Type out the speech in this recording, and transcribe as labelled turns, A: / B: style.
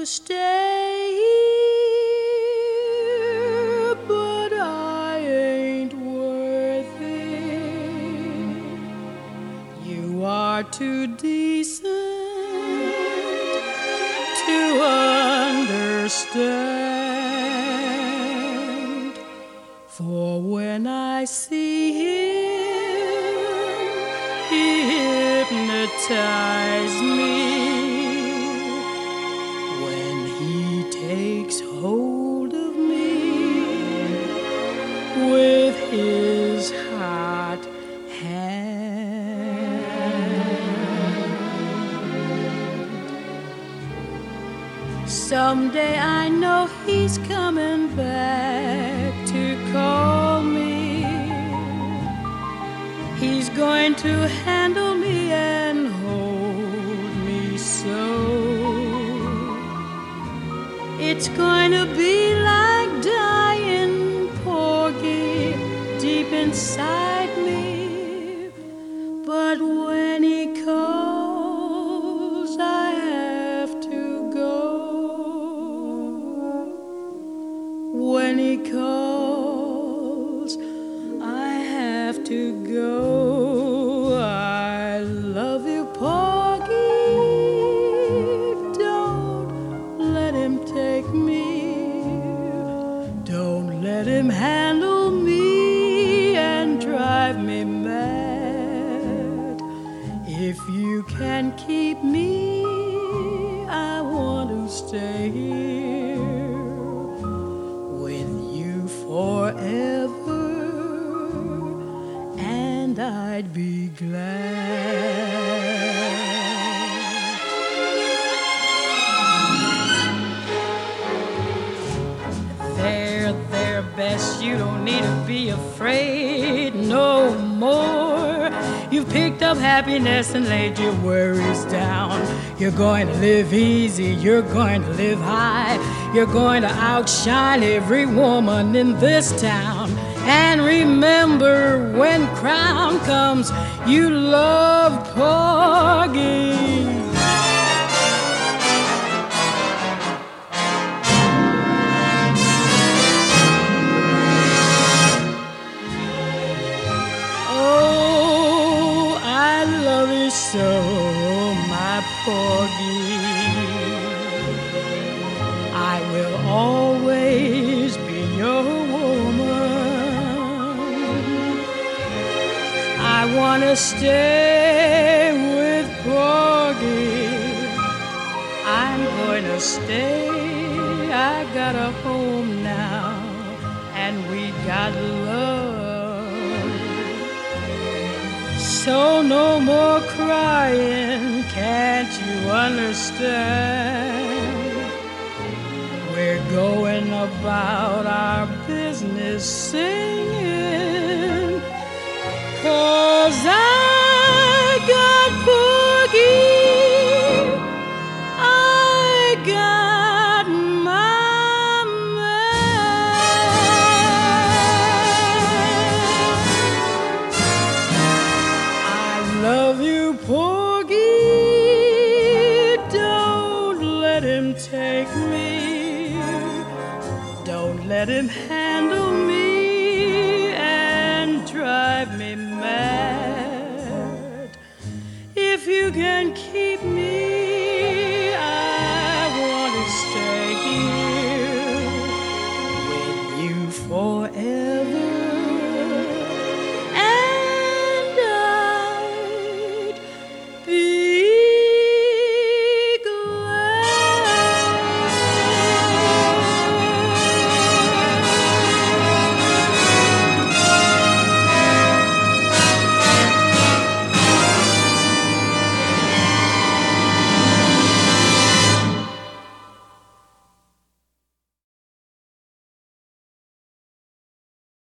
A: stay here, but I ain't worth it. You are too decent to understand. For when I see him, he hypnotizes me. When he takes hold of me with his hot hand. Someday I know he's coming back to call me. He's going to handle me and hold me so. It's going to be like dying, Porgy, deep inside me. But when he calls, I have to go. When he calls, I have to go. I love you, Porgy. Don't let him take me. Don't let him handle me and drive me mad. If you can keep me, I want to stay here with you forever, and I'd be glad. There, Bess, you don't need to be afraid no more. You've picked up happiness and laid your worries down. You're going to live easy, you're going to live high. You're going to outshine every woman in this town. And remember, when crown comes, you love Porgy. Oh, I love you so, my Porgy. I will always be your woman. I want to stay with Porgy. I'm going to stay. I got a home now, and we got love. So no more crying, can't you understand? We're going about our business singing, 'cause I got Porgy, I got my man. I love you, Porgy, don't let him take me. Don't let him have